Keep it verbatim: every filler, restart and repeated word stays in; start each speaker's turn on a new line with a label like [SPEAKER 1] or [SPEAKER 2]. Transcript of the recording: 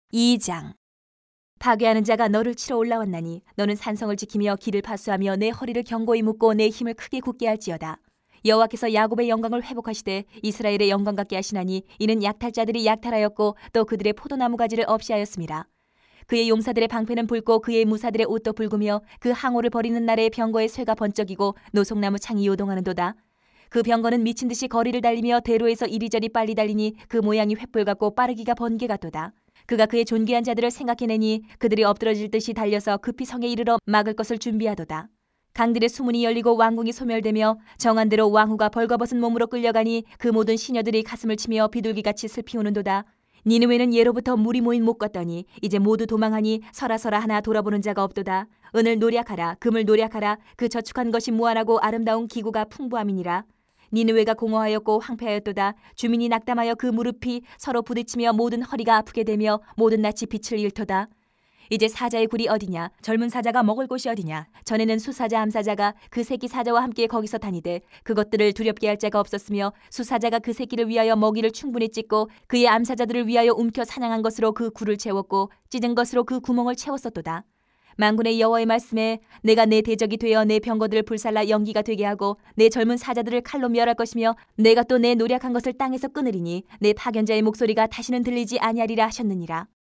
[SPEAKER 1] 이 장. 파괴하는 자가 너를 치러 올라왔나니 너는 산성을 지키며 길을 파수하며 내 허리를 견고히 묶고 내 힘을 크게 굳게 할지어다. 여호와께서 야곱의 영광을 회복하시되 이스라엘의 영광 같게 하시나니 이는 약탈자들이 약탈하였고 또 그들의 포도나무 가지를 없이 하였습니다. 그의 용사들의 방패는 붉고 그의 무사들의 옷도 붉으며 그 항오를 버리는 날에 병거의 쇠가 번쩍이고 노송나무 창이 요동하는도다. 그 병거는 미친 듯이 거리를 달리며 대로에서 이리저리 빨리 달리니 그 모양이 횃불 같고 빠르기가 번개 같도다. 그가 그의 존귀한 자들을 생각해내니 그들이 엎드러질 듯이 달려서 급히 성에 이르러 막을 것을 준비하도다. 강들의 수문이 열리고 왕궁이 소멸되며 정한대로 왕후가 벌거벗은 몸으로 끌려가니 그 모든 시녀들이 가슴을 치며 비둘기같이 슬피 우는도다. 니느웨는 예로부터 물이 모인 못 같더니 이제 모두 도망하니 서라서라 하나 돌아보는 자가 없도다. 은을 노략하라, 금을 노략하라. 그 저축한 것이 무한하고 아름다운 기구가 풍부함이니라. 니느웨가 공허하였고 황폐하였도다. 주민이 낙담하여 그 무릎이 서로 부딪히며 모든 허리가 아프게 되며 모든 낯이 빛을 잃도다. 이제 사자의 굴이 어디냐? 젊은 사자가 먹을 곳이 어디냐? 전에는 수사자 암사자가 그 새끼 사자와 함께 거기서 다니되 그것들을 두렵게 할 자가 없었으며 수사자가 그 새끼를 위하여 먹이를 충분히 찢고 그의 암사자들을 위하여 움켜 사냥한 것으로 그 굴을 채웠고 찢은 것으로 그 구멍을 채웠었도다. 만군의 여호와의 말씀에 내가 내 대적이 되어 내 병거들을 불살라 연기가 되게 하고 내 젊은 사자들을 칼로 멸할 것이며 내가 또 내 노력한 것을 땅에서 끊으리니 내 파견자의 목소리가 다시는 들리지 아니하리라 하셨느니라.